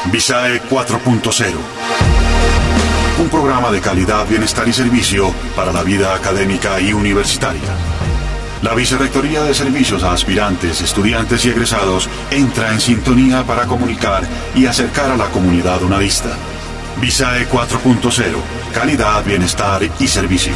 Visae 4.0. Un programa de calidad, bienestar y servicio para la vida académica y universitaria. La Vicerrectoría de Servicios a Aspirantes, Estudiantes y Egresados entra en sintonía para comunicar y acercar a la comunidad unadista. Visae 4.0. Calidad, bienestar y servicio.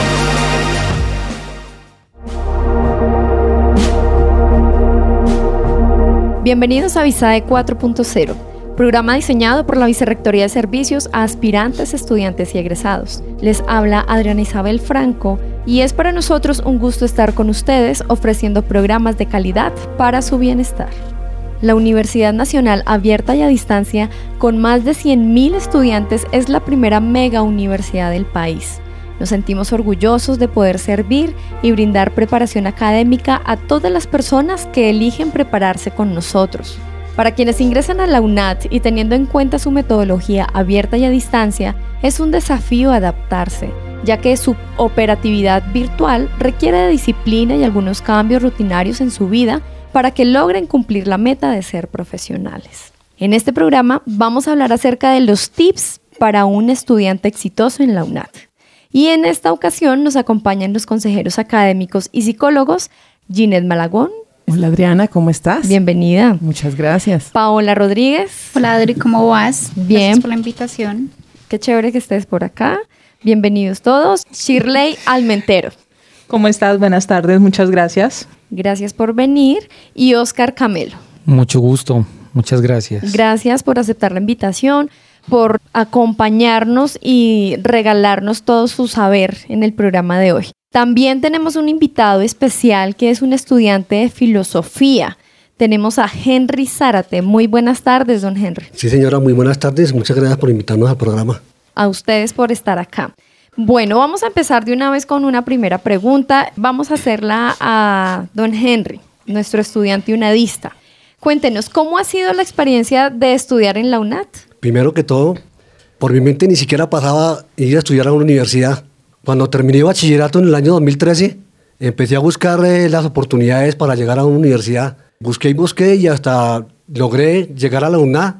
Bienvenidos a Visae 4.0, programa diseñado por la Vicerrectoría de Servicios a Aspirantes, Estudiantes y Egresados. Les habla Adriana Isabel Franco y es para nosotros un gusto estar con ustedes ofreciendo programas de calidad para su bienestar. La Universidad Nacional Abierta y a Distancia, con más de 100.000 estudiantes, es la primera mega universidad del país. Nos sentimos orgullosos de poder servir y brindar preparación académica a todas las personas que eligen prepararse con nosotros. Para quienes ingresan a la UNAD y teniendo en cuenta su metodología abierta y a distancia, es un desafío adaptarse, ya que su operatividad virtual requiere de disciplina y algunos cambios rutinarios en su vida para que logren cumplir la meta de ser profesionales. En este programa vamos a hablar acerca de los tips para un estudiante exitoso en la UNAD. Y en esta ocasión nos acompañan los consejeros académicos y psicólogos Ginette Malagón. Hola Adriana, ¿cómo estás? Bienvenida. Muchas gracias. Paola Rodríguez. Hola Adri, ¿cómo vas? Bien. Gracias por la invitación. Qué chévere que estés por acá. Bienvenidos todos. Shirley Almentero. ¿Cómo estás? Buenas tardes, muchas gracias. Gracias por venir. Y Oscar Camelo. Mucho gusto, muchas gracias. Gracias por aceptar la invitación, por acompañarnos y regalarnos todo su saber en el programa de hoy. También tenemos un invitado especial que es un estudiante de filosofía. Tenemos a Henry Zárate. Muy buenas tardes, don Henry. Sí, señora, muy buenas tardes. Muchas gracias por invitarnos al programa. A ustedes por estar acá. Bueno, vamos a empezar de una vez con una primera pregunta. Vamos a hacerla a don Henry, nuestro estudiante unadista. Cuéntenos, ¿cómo ha sido la experiencia de estudiar en la UNAD? Primero que todo, por mi mente ni siquiera pasaba ir a estudiar a una universidad. Cuando terminé bachillerato en el año 2013, empecé a buscar las oportunidades para llegar a una universidad. Busqué y hasta logré llegar a la UNAD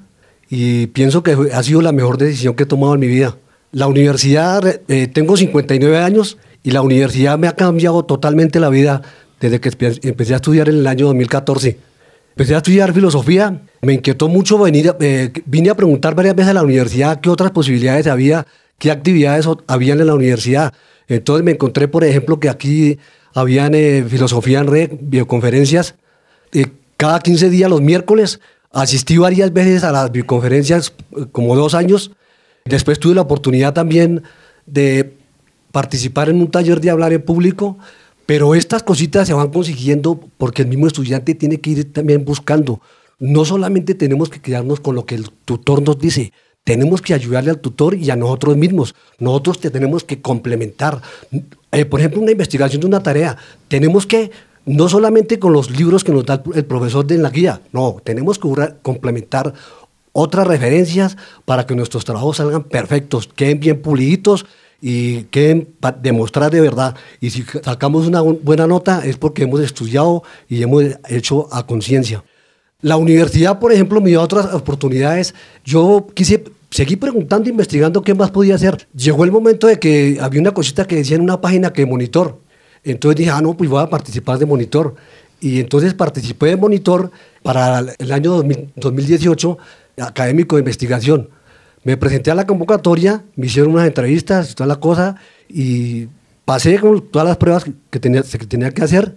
y pienso que ha sido la mejor decisión que he tomado en mi vida. La universidad, tengo 59 años y la universidad me ha cambiado totalmente la vida desde que empecé a estudiar en el año 2014. Empecé a estudiar filosofía, me inquietó mucho vine a preguntar varias veces a la universidad qué otras posibilidades había, qué actividades habían en la universidad. Entonces me encontré, por ejemplo, que aquí habían filosofía en red, videoconferencias. Cada 15 días, los miércoles, asistí varias veces a las videoconferencias, como 2 años. Después tuve la oportunidad también de participar en un taller de hablar en público. Pero estas cositas se van consiguiendo porque el mismo estudiante tiene que ir también buscando. No solamente tenemos que quedarnos con lo que el tutor nos dice, tenemos que ayudarle al tutor y a nosotros mismos. Nosotros tenemos que complementar. Por ejemplo, una investigación de una tarea, tenemos que, no solamente con los libros que nos da el profesor en la guía, no, tenemos que complementar otras referencias para que nuestros trabajos salgan perfectos, queden bien puliditos y queden demostrar de verdad. Y si sacamos una buena nota es porque hemos estudiado y hemos hecho a conciencia. La universidad, por ejemplo, me dio otras oportunidades. Yo seguí preguntando, investigando qué más podía hacer. Llegó el momento de que había una cosita que decía en una página que monitor. Entonces dije, no, pues voy a participar de monitor. Y entonces participé de monitor para el año 2018, académico de investigación. Me presenté a la convocatoria, me hicieron unas entrevistas y toda la cosa, y pasé con todas las pruebas que tenía que hacer,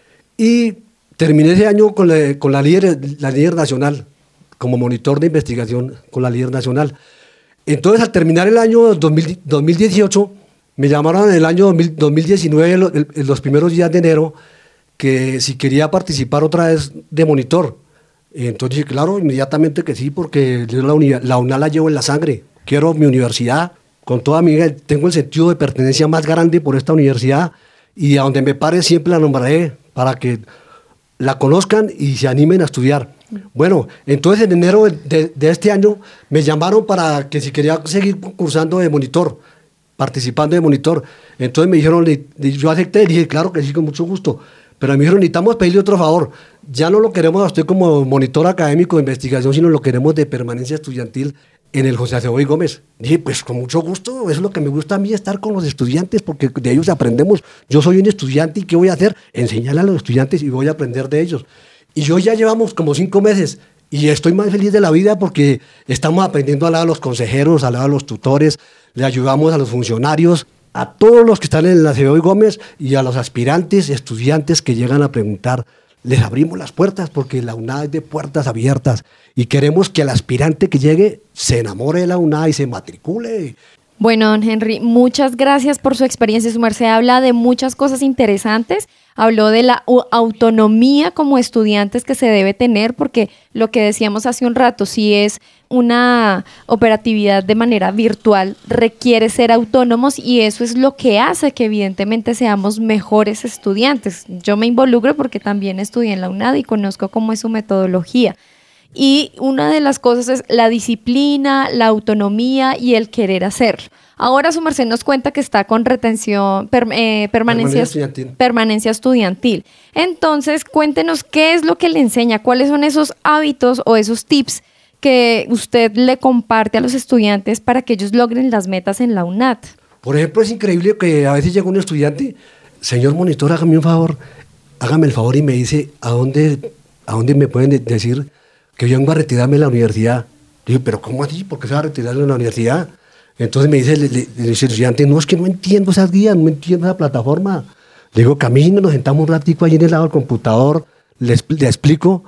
y terminé ese año con la líder nacional, como monitor de investigación con la líder nacional. Entonces, al terminar el año 2018, me llamaron en el año 2019, en los primeros días de enero, que si quería participar otra vez de monitor. Entonces, claro, inmediatamente que sí, porque yo la UNAD la llevo en la sangre. Quiero mi universidad, con toda mi vida, tengo el sentido de pertenencia más grande por esta universidad y a donde me pare siempre la nombraré para que la conozcan y se animen a estudiar. Bueno, entonces en enero de este año me llamaron para que si quería seguir concursando de monitor, participando de monitor. Entonces me dijeron, yo acepté y dije, claro que sí, con mucho gusto. Pero a mí necesitamos pedirle otro favor. Ya no lo queremos a usted como monitor académico de investigación, sino lo queremos de permanencia estudiantil en el José Acevedo y Gómez. Dije, pues con mucho gusto, eso es lo que me gusta a mí, estar con los estudiantes, porque de ellos aprendemos. Yo soy un estudiante y ¿qué voy a hacer? Enseñarle a los estudiantes y voy a aprender de ellos. Y yo ya llevamos como 5 meses y estoy más feliz de la vida porque estamos aprendiendo al lado de los consejeros, al lado de los tutores, le ayudamos a los funcionarios, a todos los que están en el Acevedo y Gómez y a los aspirantes, estudiantes que llegan a preguntar. Les abrimos las puertas porque la UNAD es de puertas abiertas y queremos que el aspirante que llegue se enamore de la UNAD y se matricule. Bueno, don Henry, muchas gracias por su experiencia. Su merced habla de muchas cosas interesantes. Habló de la autonomía como estudiantes que se debe tener, porque lo que decíamos hace un rato, si es una operatividad de manera virtual, requiere ser autónomos y eso es lo que hace que evidentemente seamos mejores estudiantes. Yo me involucro porque también estudié en la UNAD y conozco cómo es su metodología. Y una de las cosas es la disciplina, la autonomía y el querer hacer. Ahora su merced nos cuenta que está con retención, permanencia estudiantil. Entonces, cuéntenos qué es lo que le enseña, cuáles son esos hábitos o esos tips que usted le comparte a los estudiantes para que ellos logren las metas en la UNAD. Por ejemplo, es increíble que a veces llega un estudiante, señor monitor, hágame un favor, hágame el favor y me dice, ¿a dónde me pueden decir que yo vengo a retirarme de la universidad? Digo, ¿pero cómo así? ¿Por qué se va a retirar de la universidad? Entonces me dice el estudiante, no, es que no entiendo esas guías, no entiendo esa plataforma. Le digo, camino, nos sentamos un ratico ahí en el lado del computador, le explico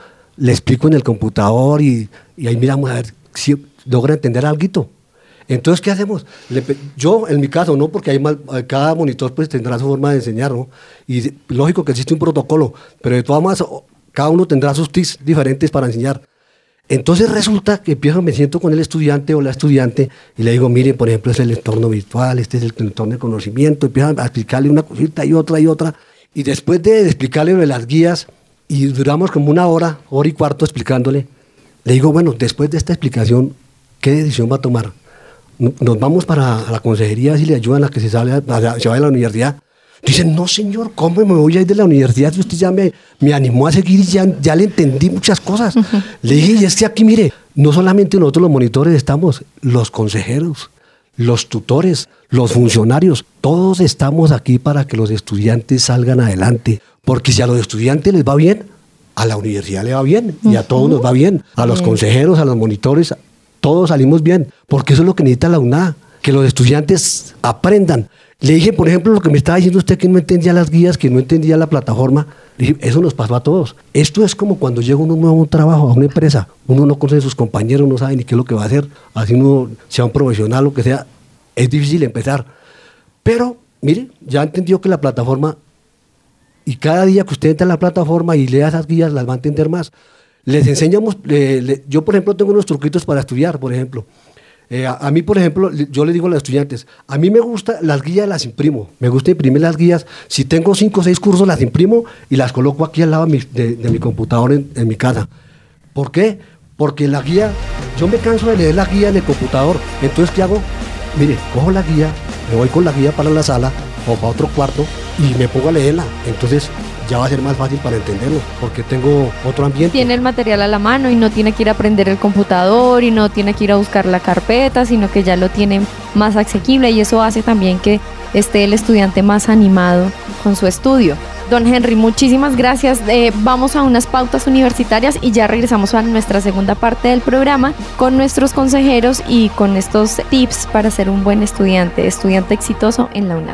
en el computador y ahí miramos a ver si logra entender algo. Entonces, ¿qué hacemos? Yo, en mi caso, no, porque cada monitor pues tendrá su forma de enseñar, ¿no? Y lógico que existe un protocolo, pero de todas maneras, cada uno tendrá sus tips diferentes para enseñar. Entonces resulta que me siento con el estudiante o la estudiante y le digo, mire, por ejemplo, es el entorno virtual, este es el entorno de conocimiento, empiezo a explicarle una cosita y otra, y después de explicarle de las guías, y duramos como una hora y cuarto explicándole, le digo, bueno, después de esta explicación, ¿qué decisión va a tomar? ¿Nos vamos para la consejería si le ayudan a que se vaya de la universidad? Dicen, no señor, ¿cómo me voy a ir de la universidad si usted ya me animó a seguir y ya le entendí muchas cosas? Le dije, y es que aquí, mire, no solamente nosotros los monitores estamos, los consejeros, los tutores, los funcionarios, todos estamos aquí para que los estudiantes salgan adelante, porque si a los estudiantes les va bien, a la universidad le va bien y a todos nos va bien, a los consejeros, a los monitores, todos salimos bien, porque eso es lo que necesita la UNAD, que los estudiantes aprendan. Le dije, por ejemplo, lo que me estaba diciendo usted, que no entendía las guías, que no entendía la plataforma. Le dije, eso nos pasó a todos. Esto es como cuando llega uno nuevo a un trabajo, a una empresa. Uno no conoce a sus compañeros, no sabe ni qué es lo que va a hacer. Así uno sea un profesional, lo que sea, es difícil empezar. Pero, mire, ya entendió que la plataforma, y cada día que usted entra en la plataforma y lea esas guías, las va a entender más. Les enseñamos, yo por ejemplo tengo unos truquitos para estudiar, por ejemplo. A mí, por ejemplo, yo le digo a los estudiantes, a mí me gustan las guías, las imprimo. Me gusta imprimir las guías. Si tengo 5 o 6 cursos, las imprimo y las coloco aquí al lado de mi computador en mi casa. ¿Por qué? Porque la guía, yo me canso de leer la guía en el computador. Entonces, ¿qué hago? Mire, cojo la guía, me voy con la guía para la sala o para otro cuarto y me pongo a leerla. Entonces, ya va a ser más fácil para entenderlo, porque tengo otro ambiente. Tiene el material a la mano y no tiene que ir a aprender el computador y no tiene que ir a buscar la carpeta, sino que ya lo tiene más asequible y eso hace también que esté el estudiante más animado con su estudio. Don Henry, muchísimas gracias. Vamos a unas pautas universitarias y ya regresamos a nuestra segunda parte del programa con nuestros consejeros y con estos tips para ser un buen estudiante exitoso en la UNAD.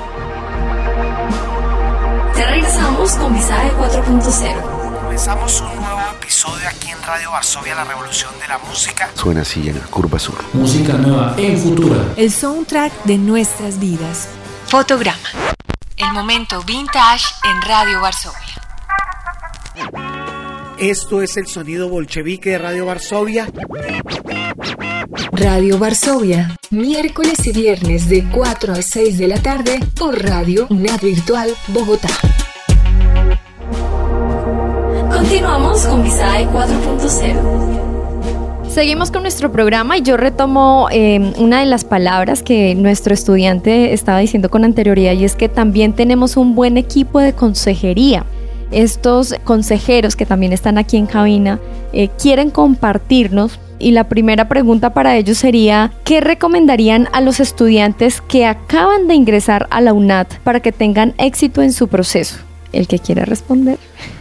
Ya regresamos con Visaje 4.0. Comenzamos un nuevo episodio aquí en Radio Varsovia, la revolución de la música. Suena así en la curva sur. Música nueva en Futura. El soundtrack de nuestras vidas. Fotograma. El momento vintage en Radio Varsovia. Esto es el sonido bolchevique de Radio Varsovia. Radio Varsovia, miércoles y viernes de 4 a 6 de la tarde por Radio UNAD Virtual Bogotá. Continuamos con Visaje 4.0. Seguimos con nuestro programa y yo retomo una de las palabras que nuestro estudiante estaba diciendo con anterioridad y es que también tenemos un buen equipo de consejería. estos consejeros que también están aquí en cabina quieren compartirnos. Y la primera pregunta para ellos sería, ¿qué recomendarían a los estudiantes que acaban de ingresar a la UNAD para que tengan éxito en su proceso? El que quiera responder.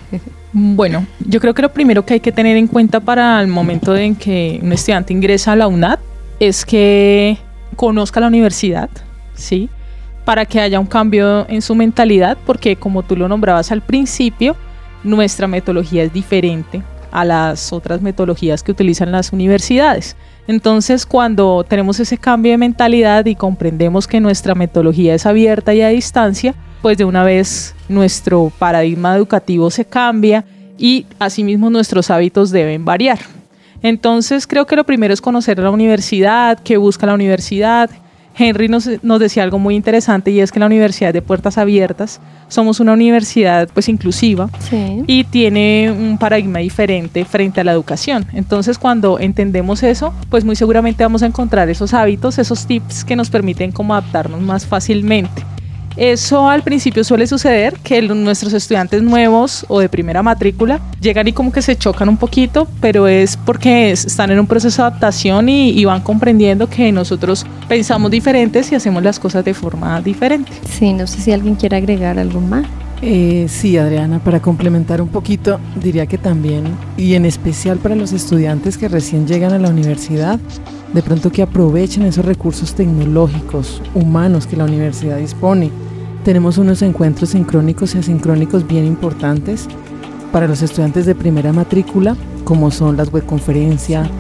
Bueno, yo creo que lo primero que hay que tener en cuenta para el momento en que un estudiante ingresa a la UNAD es que conozca la universidad, ¿sí? Para que haya un cambio en su mentalidad, porque como tú lo nombrabas al principio, nuestra metodología es diferente a las otras metodologías que utilizan las universidades. Entonces, cuando tenemos ese cambio de mentalidad y comprendemos que nuestra metodología es abierta y a distancia, pues de una vez nuestro paradigma educativo se cambia y asimismo nuestros hábitos deben variar. Entonces, creo que lo primero es conocer la universidad, qué busca la universidad. Henry nos decía algo muy interesante, y es que la universidad es de puertas abiertas. Somos una universidad pues inclusiva, sí, y tiene un paradigma diferente frente a la educación. Entonces, cuando entendemos eso, pues muy seguramente vamos a encontrar esos hábitos, esos tips que nos permiten como adaptarnos más fácilmente. Eso al principio suele suceder, que nuestros estudiantes nuevos o de primera matrícula llegan y como que se chocan un poquito, pero es porque están en un proceso de adaptación y van comprendiendo que nosotros pensamos diferentes y hacemos las cosas de forma diferente. Sí, no sé si alguien quiere agregar algo más. Sí, Adriana, para complementar un poquito, diría que también, y en especial para los estudiantes que recién llegan a la universidad, de pronto que aprovechen esos recursos tecnológicos, humanos que la universidad dispone. Tenemos unos encuentros sincrónicos y asincrónicos bien importantes para los estudiantes de primera matrícula, como son las webconferencias,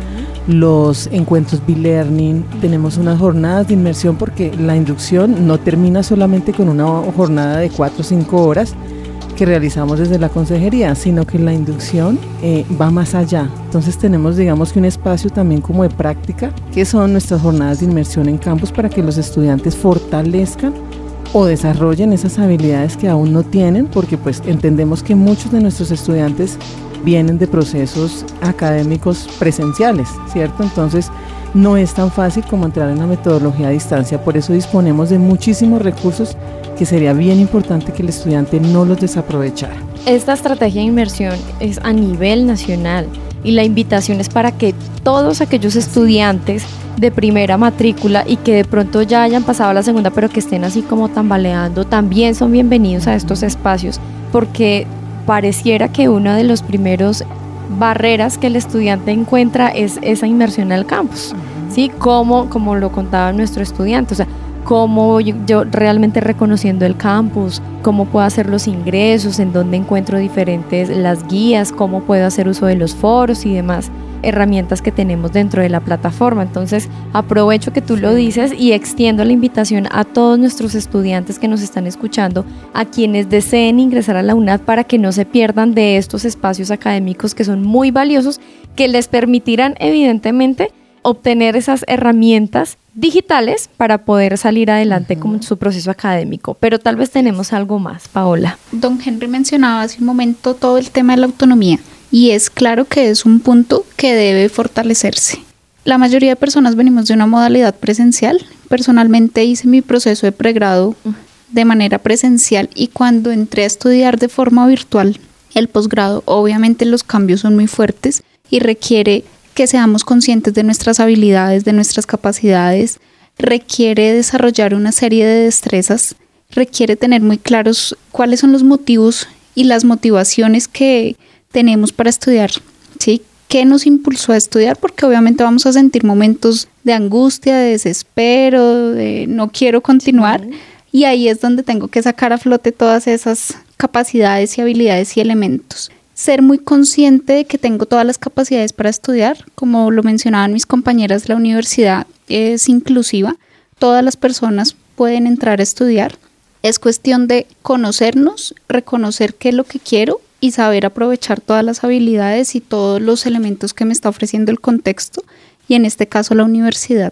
los encuentros B-Learning. Tenemos unas jornadas de inmersión, porque la inducción no termina solamente con una jornada de 4 o 5 horas que realizamos desde la consejería, sino que la inducción va más allá. Entonces tenemos, digamos, que un espacio también como de práctica, que son nuestras jornadas de inmersión en campus, para que los estudiantes fortalezcan o desarrollen esas habilidades que aún no tienen, porque pues entendemos que muchos de nuestros estudiantes vienen de procesos académicos presenciales, ¿cierto? Entonces no es tan fácil como entrar en la metodología a distancia. Por eso disponemos de muchísimos recursos que sería bien importante que el estudiante no los desaprovechara. Esta estrategia de inmersión es a nivel nacional, y la invitación es para que todos aquellos estudiantes de primera matrícula y que de pronto ya hayan pasado a la segunda, pero que estén así como tambaleando, también son bienvenidos a estos espacios, porque pareciera que una de los primeros barreras que el estudiante encuentra es esa inmersión al campus, ¿sí? Como lo contaba nuestro estudiante, o sea, cómo yo realmente reconociendo el campus, cómo puedo hacer los ingresos, en dónde encuentro diferentes las guías, cómo puedo hacer uso de los foros y demás herramientas que tenemos dentro de la plataforma. Entonces aprovecho que tú lo dices y extiendo la invitación a todos nuestros estudiantes que nos están escuchando, a quienes deseen ingresar a la UNAD, para que no se pierdan de estos espacios académicos que son muy valiosos, que les permitirán evidentemente obtener esas herramientas digitales para poder salir adelante con su proceso académico. Pero tal vez tenemos algo más, Paola. Don Henry mencionaba hace un momento todo el tema de la autonomía, y es claro que es un punto que debe fortalecerse. La mayoría de personas venimos de una modalidad presencial. Personalmente hice mi proceso de pregrado de manera presencial, y cuando entré a estudiar de forma virtual el posgrado, obviamente los cambios son muy fuertes y requiere que seamos conscientes de nuestras habilidades, de nuestras capacidades, requiere desarrollar una serie de destrezas, requiere tener muy claros cuáles son los motivos y las motivaciones que tenemos para estudiar, ¿sí? ¿Qué nos impulsó a estudiar? Porque obviamente vamos a sentir momentos de angustia, de desespero, de no quiero continuar, y ahí es donde tengo que sacar a flote todas esas capacidades y habilidades y elementos. Ser muy consciente de que tengo todas las capacidades para estudiar. Como lo mencionaban mis compañeras, la universidad es inclusiva, todas las personas pueden entrar a estudiar. Es cuestión de conocernos, reconocer qué es lo que quiero y saber aprovechar todas las habilidades y todos los elementos que me está ofreciendo el contexto, y en este caso la universidad.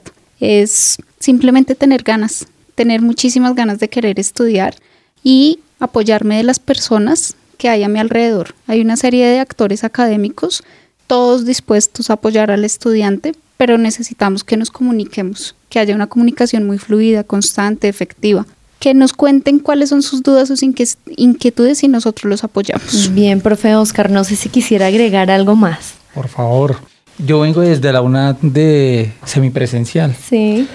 Es simplemente tener ganas, tener muchísimas ganas de querer estudiar y apoyarme de las personas que hay a mi alrededor. Hay una serie de actores académicos, todos dispuestos a apoyar al estudiante, pero necesitamos que nos comuniquemos, que haya una comunicación muy fluida, constante, efectiva, que nos cuenten cuáles son sus dudas, sus inquietudes y nosotros los apoyamos. Bien, profe Oscar, no sé si quisiera agregar algo más. Por favor. Yo vengo desde la UNAD de semipresencial. Sí.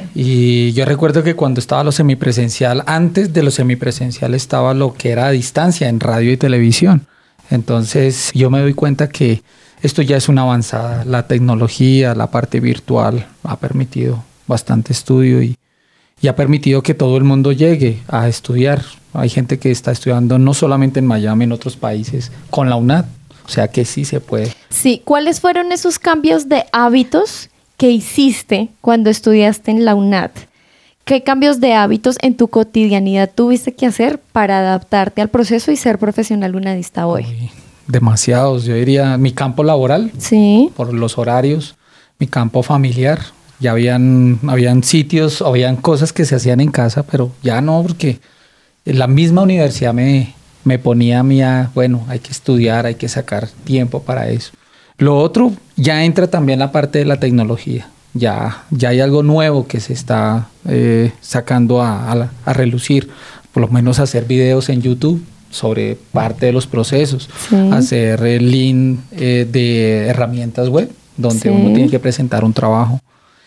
Y yo recuerdo que cuando estaba lo semipresencial, antes de lo semipresencial estaba lo que era a distancia en radio y televisión. Entonces yo me doy cuenta que esto ya es una avanzada. La tecnología, la parte virtual ha permitido bastante estudio y ha permitido que todo el mundo llegue a estudiar. Hay gente que está estudiando no solamente en Miami, en otros países, con la UNAD. O sea que sí se puede. Sí, ¿cuáles fueron esos cambios de hábitos que hiciste cuando estudiaste en la UNAD? ¿Qué cambios de hábitos en tu cotidianidad tuviste que hacer para adaptarte al proceso y ser profesional unadista hoy? Demasiados, yo diría mi campo laboral, sí, por los horarios, mi campo familiar, ya habían sitios, habían cosas que se hacían en casa, pero ya no, porque la misma universidad me ponía a mí bueno, hay que estudiar, hay que sacar tiempo para eso. Lo otro, ya entra también la parte de la tecnología. Ya hay algo nuevo que se está sacando a relucir, por lo menos hacer videos en YouTube sobre parte de los procesos, sí, hacer el link de herramientas web, donde sí, uno tiene que presentar un trabajo,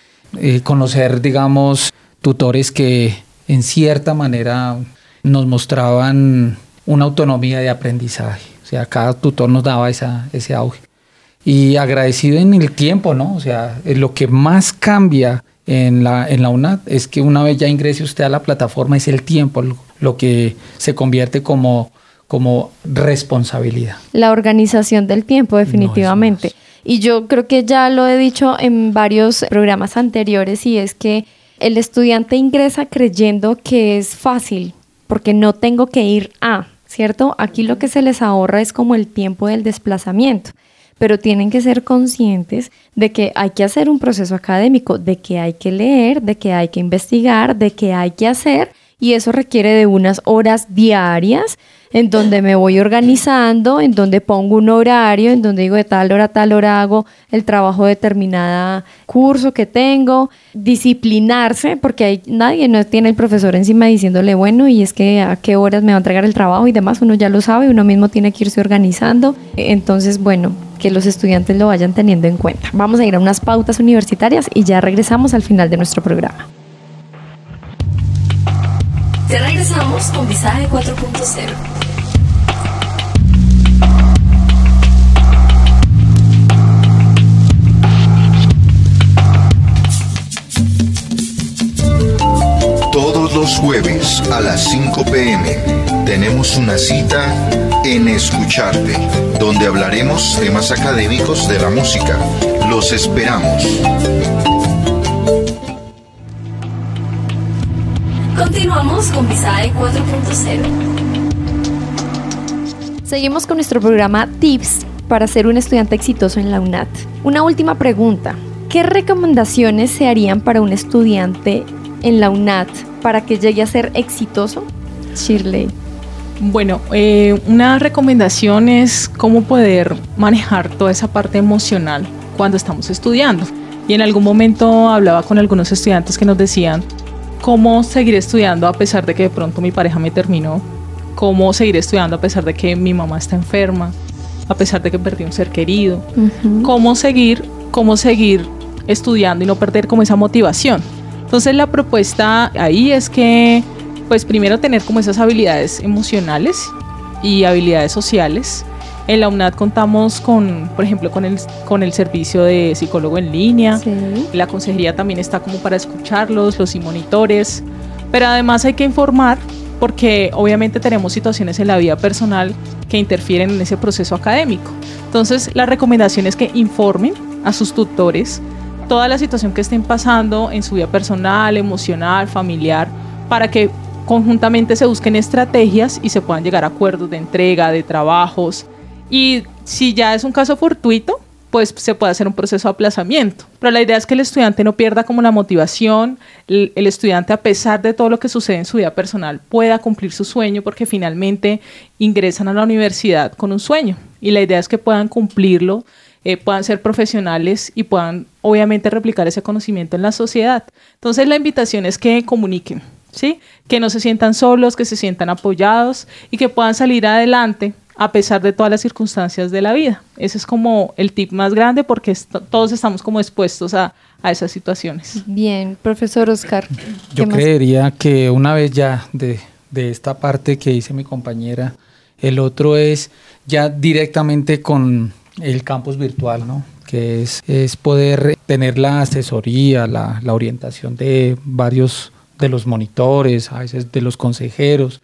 conocer, digamos, tutores que en cierta manera nos mostraban una autonomía de aprendizaje, o sea, cada tutor nos daba ese auge. Y agradecido en el tiempo, ¿no? O sea, lo que más cambia en la UNAD es que una vez ya ingrese usted a la plataforma es el tiempo, lo que se convierte como responsabilidad. La organización del tiempo, definitivamente. No, y yo creo que ya lo he dicho en varios programas anteriores, y es que el estudiante ingresa creyendo que es fácil, porque no tengo que ir ¿cierto? Aquí lo que se les ahorra es como el tiempo del desplazamiento. Pero tienen que ser conscientes de que hay que hacer un proceso académico, de que hay que leer, de que hay que investigar, de que hay que hacer, y eso requiere de unas horas diarias en donde me voy organizando, en donde pongo un horario, en donde digo de tal hora a tal hora hago el trabajo de determinada curso que tengo, disciplinarse, porque nadie no tiene el profesor encima diciéndole, bueno, y es que a qué horas me va a entregar el trabajo y demás, uno ya lo sabe, uno mismo tiene que irse organizando. Entonces, bueno, que los estudiantes lo vayan teniendo en cuenta. Vamos a ir a unas pautas universitarias y ya regresamos al final de nuestro programa. Ya regresamos con Visaje 4.0. Todos los jueves a las 5 p.m. tenemos una cita en Escucharte, donde hablaremos temas académicos de la música. Los esperamos. Continuamos con Visaje 4.0. Seguimos con nuestro programa Tips para ser un estudiante exitoso en la UNAD. Una última pregunta. ¿Qué recomendaciones se harían para un estudiante en la UNAD para que llegue a ser exitoso? Shirley. Bueno, una recomendación es cómo poder manejar toda esa parte emocional cuando estamos estudiando. Y en algún momento hablaba con algunos estudiantes que nos decían cómo seguir estudiando a pesar de que de pronto mi pareja me terminó, cómo seguir estudiando a pesar de que mi mamá está enferma, a pesar de que perdí un ser querido, cómo seguir estudiando y no perder como esa motivación. Entonces la propuesta ahí es que pues primero tener como esas habilidades emocionales y habilidades sociales. En la UNAD contamos por ejemplo, con el servicio de psicólogo en línea. Sí. La consejería también está como para escucharlos, los monitores. Pero además hay que informar porque obviamente tenemos situaciones en la vida personal que interfieren en ese proceso académico. Entonces la recomendación es que informen a sus tutores toda la situación que estén pasando en su vida personal, emocional, familiar, para que conjuntamente se busquen estrategias y se puedan llegar a acuerdos de entrega, de trabajos. Y si ya es un caso fortuito, pues se puede hacer un proceso de aplazamiento. Pero la idea es que el estudiante no pierda como la motivación, el estudiante, a pesar de todo lo que sucede en su vida personal, pueda cumplir su sueño, porque finalmente ingresan a la universidad con un sueño. Y la idea es que puedan cumplirlo, puedan ser profesionales y puedan obviamente replicar ese conocimiento en la sociedad. Entonces la invitación es que comuniquen ¿sí? Que no se sientan solos, que se sientan apoyados y que puedan salir adelante a pesar de todas las circunstancias de la vida. Ese es como el tip más grande porque todos estamos como expuestos a esas situaciones. Bien, profesor Oscar. Yo creería que una vez ya de esta parte que dice mi compañera, el otro es ya directamente con el campus virtual, ¿no? Que es poder tener la asesoría, la orientación de varios de los monitores, a veces de los consejeros,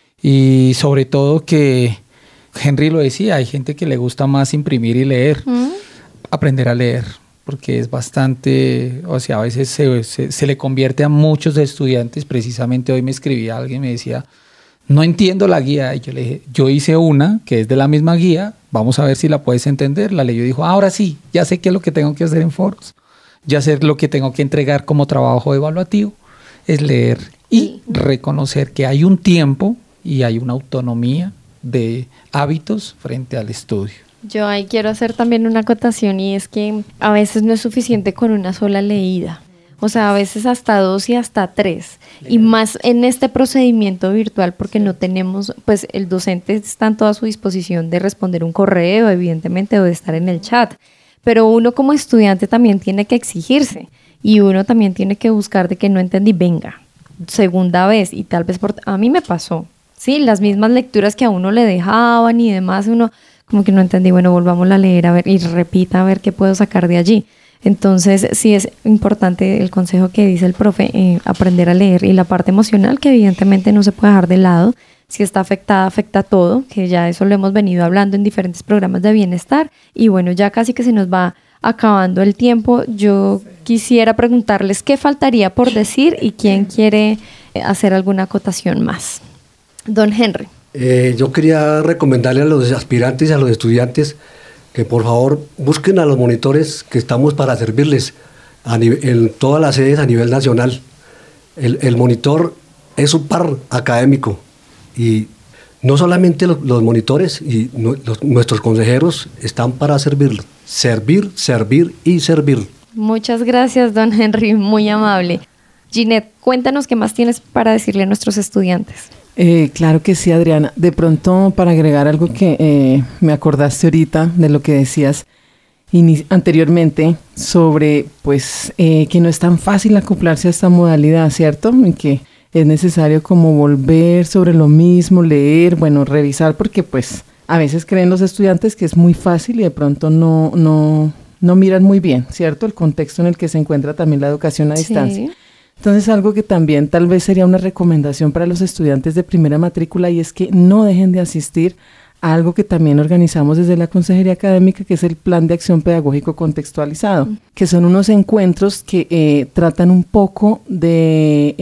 y sobre todo que Henry lo decía, hay gente que le gusta más imprimir y leer, aprender a leer, porque es bastante, o sea, a veces se le convierte a muchos estudiantes. Precisamente hoy me escribía alguien, me decía, no entiendo la guía, y yo le dije, yo hice una que es de la misma guía, vamos a ver si la puedes entender. La leyó y dijo, ahora sí, ya sé qué es lo que tengo que hacer en foros, ya sé lo que tengo que entregar como trabajo evaluativo, es leer y reconocer que hay un tiempo y hay una autonomía de hábitos frente al estudio. Yo ahí quiero hacer también una acotación, y es que a veces no es suficiente con una sola leída. O sea, a veces hasta 2 y hasta 3. Y más en este procedimiento virtual, porque no tenemos, pues el docente está en toda su disposición de responder un correo, evidentemente, o de estar en el chat. Pero uno como estudiante también tiene que exigirse. Y uno también tiene que buscar de que no entendí, venga, segunda vez. Y tal vez a mí me pasó, ¿sí? Las mismas lecturas que a uno le dejaban y demás, uno como que no entendí, bueno, volvamos a leer a ver y repita a ver qué puedo sacar de allí. Entonces sí es importante el consejo que dice el profe, aprender a leer, y la parte emocional que evidentemente no se puede dejar de lado. Si está afectada, afecta todo, que ya eso lo hemos venido hablando en diferentes programas de bienestar. Y bueno, ya casi que se nos va acabando el tiempo. Yo quisiera preguntarles qué faltaría por decir y quién quiere hacer alguna acotación más. Don Henry. Yo quería recomendarle a los aspirantes y a los estudiantes que por favor busquen a los monitores, que estamos para servirles en todas las sedes a nivel nacional. El monitor es un par académico, y no solamente los monitores y nuestros consejeros están para servirlos. Servir, servir y servir. Muchas gracias, don Henry, muy amable. Ginette, cuéntanos qué más tienes para decirle a nuestros estudiantes. Claro que sí, Adriana. De pronto, para agregar algo que me acordaste ahorita de lo que decías anteriormente sobre pues que no es tan fácil acoplarse a esta modalidad, ¿cierto? En que es necesario como volver sobre lo mismo, leer, bueno, revisar, porque pues a veces creen los estudiantes que es muy fácil y de pronto no miran muy bien, ¿cierto? El contexto en el que se encuentra también la educación a distancia. Sí. Entonces, algo que también tal vez sería una recomendación para los estudiantes de primera matrícula, y es que no dejen de asistir a algo que también organizamos desde la Consejería Académica, que es el Plan de Acción Pedagógico Contextualizado, que son unos encuentros que tratan un poco de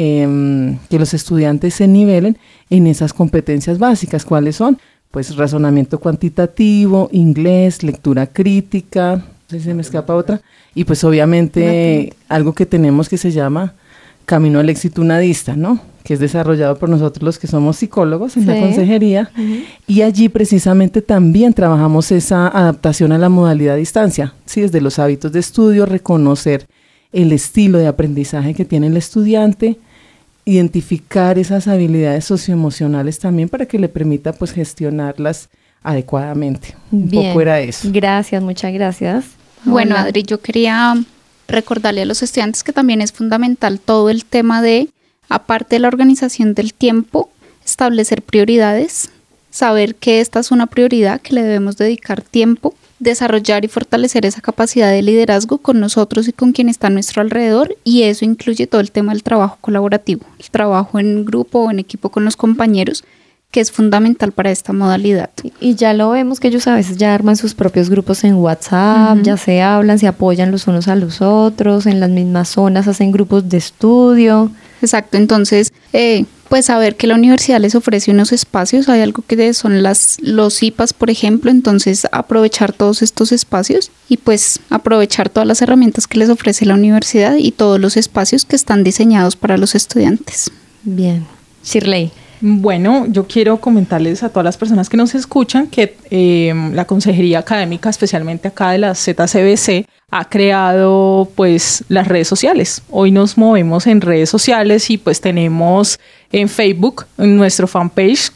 que los estudiantes se nivelen en esas competencias básicas. ¿Cuáles son? Pues razonamiento cuantitativo, inglés, lectura crítica, no sé si se me escapa otra, y pues obviamente algo que tenemos que se llama Camino al Éxito Unadista, ¿no? Que es desarrollado por nosotros los que somos psicólogos en la consejería, y allí precisamente también trabajamos esa adaptación a la modalidad a distancia, ¿sí? Desde los hábitos de estudio, reconocer el estilo de aprendizaje que tiene el estudiante, identificar esas habilidades socioemocionales también para que le permita pues gestionarlas adecuadamente. Un poco era eso. Gracias, muchas gracias. Bueno, Adri, yo quería recordarle a los estudiantes que también es fundamental todo el tema de, aparte de la organización del tiempo, establecer prioridades, saber que esta es una prioridad, que le debemos dedicar tiempo, desarrollar y fortalecer esa capacidad de liderazgo con nosotros y con quien está a nuestro alrededor, y eso incluye todo el tema del trabajo colaborativo, el trabajo en grupo o en equipo con los compañeros, que es fundamental para esta modalidad. Y ya lo vemos que ellos a veces ya arman sus propios grupos en WhatsApp, ya se hablan, se apoyan los unos a los otros, en las mismas zonas hacen grupos de estudio. Exacto, entonces pues saber que la universidad les ofrece unos espacios, hay algo que son los IPAs, por ejemplo, entonces aprovechar todos estos espacios y pues aprovechar todas las herramientas que les ofrece la universidad y todos los espacios que están diseñados para los estudiantes. Bien. Shirley. Bueno, yo quiero comentarles a todas las personas que nos escuchan que la Consejería Académica, especialmente acá de la ZCBC, ha creado pues las redes sociales. Hoy nos movemos en redes sociales y pues tenemos en Facebook en nuestro fanpage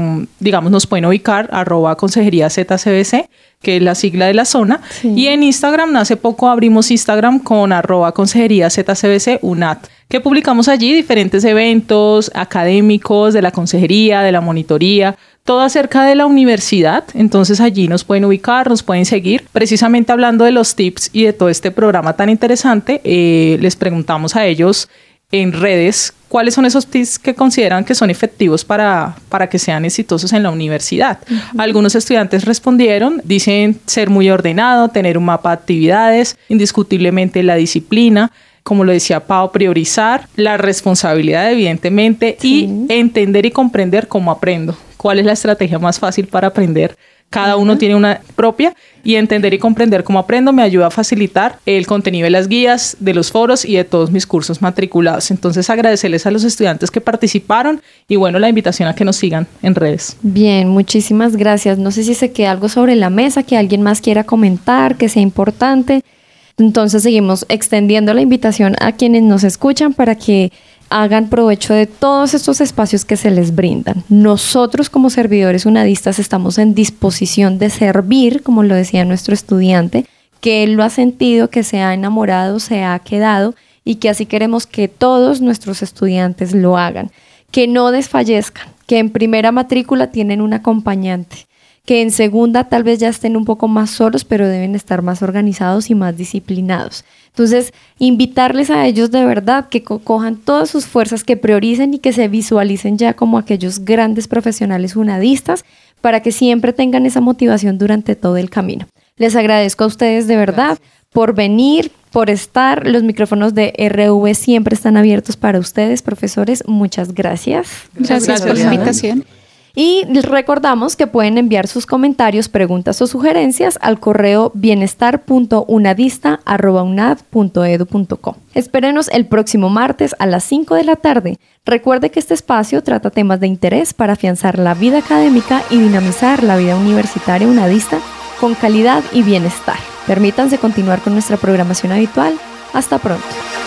nos pueden ubicar @Consejería ZCBC, que es la sigla de la zona. Sí. Y en Instagram, hace poco abrimos Instagram con @Consejería ZCBC UNAD, que publicamos allí diferentes eventos académicos de la consejería, de la monitoría, todo acerca de la universidad. Entonces allí nos pueden ubicar, nos pueden seguir. Precisamente hablando de los tips y de todo este programa tan interesante, les preguntamos a ellos en redes cuáles son esos tips que consideran que son efectivos para que sean exitosos en la universidad. Uh-huh. Algunos estudiantes respondieron, dicen ser muy ordenado, tener un mapa de actividades, indiscutiblemente la disciplina, como lo decía Pau, priorizar, la responsabilidad evidentemente, sí, y entender y comprender cómo aprendo. ¿Cuál es la estrategia más fácil para aprender? Cada uno tiene una propia, y entender y comprender cómo aprendo me ayuda a facilitar el contenido de las guías, de los foros y de todos mis cursos matriculados. Entonces agradecerles a los estudiantes que participaron y bueno, la invitación a que nos sigan en redes. Bien, muchísimas gracias. No sé si se queda algo sobre la mesa que alguien más quiera comentar, que sea importante. Entonces seguimos extendiendo la invitación a quienes nos escuchan para que hagan provecho de todos estos espacios que se les brindan. Nosotros como servidores unadistas estamos en disposición de servir, como lo decía nuestro estudiante, que él lo ha sentido, que se ha enamorado, se ha quedado y que así queremos que todos nuestros estudiantes lo hagan. Que no desfallezcan, que en primera matrícula tienen un acompañante, que en segunda tal vez ya estén un poco más solos, pero deben estar más organizados y más disciplinados. Entonces, invitarles a ellos de verdad que cojan todas sus fuerzas, que prioricen y que se visualicen ya como aquellos grandes profesionales unadistas para que siempre tengan esa motivación durante todo el camino. Les agradezco a ustedes de verdad por venir, por estar. Los micrófonos de RV siempre están abiertos para ustedes, profesores. Muchas gracias. Gracias por la invitación. Y les recordamos que pueden enviar sus comentarios, preguntas o sugerencias al correo bienestar.unadista@unad.edu.co. Espérenos el próximo martes a las 5 de la tarde. Recuerde que este espacio trata temas de interés para afianzar la vida académica y dinamizar la vida universitaria unadista con calidad y bienestar. Permítanse continuar con nuestra programación habitual. Hasta pronto.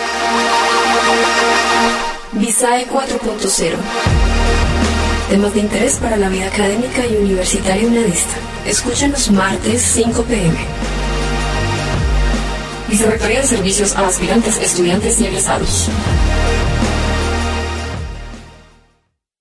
Visae 4.0. Temas de interés para la vida académica y universitaria unadista. Escúchanos martes 5 p.m. Vicerrectoría de Servicios a Aspirantes, Estudiantes y Egresados.